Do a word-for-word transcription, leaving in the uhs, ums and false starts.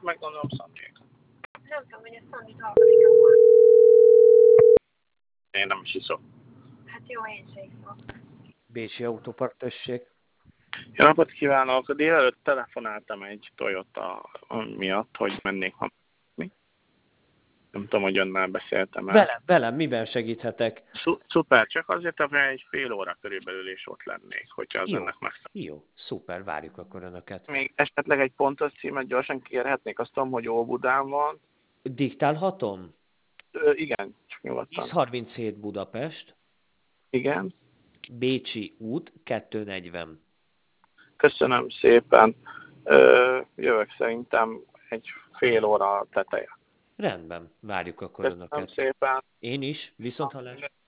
Meggondolom Szandék. Nem tudom, hogy a Szandi dolgozik ahol. Én nem is iszok. Hát jó, én se iszok. Bécsi Autópark, tessék. Jó napot kívánok! Délelőtt telefonáltam egy Toyota miatt, hogy mennék ha mi. Nem tudom, hogy önnel beszéltem el. Velem, velem, miben segíthetek? Szu- Szuper, csak azért, hogy egy fél óra körülbelül is ott lennék, hogyha az Jó. önnek megfelel. Jó, szuper, várjuk akkor önöket. Még esetleg egy pontos címet gyorsan kérhetnék, azt tudom, hogy Óbudán van. Diktálhatom? Ö, igen, csak nyugodtan. tíz harminchét Budapest, Igen. Bécsi út kettőszáznegyven. Köszönöm szépen. Ö, jövök szerintem egy fél óra teteje. Rendben, várjuk akkor Köszönöm önöket. szépen. Én is, viszont hallásra.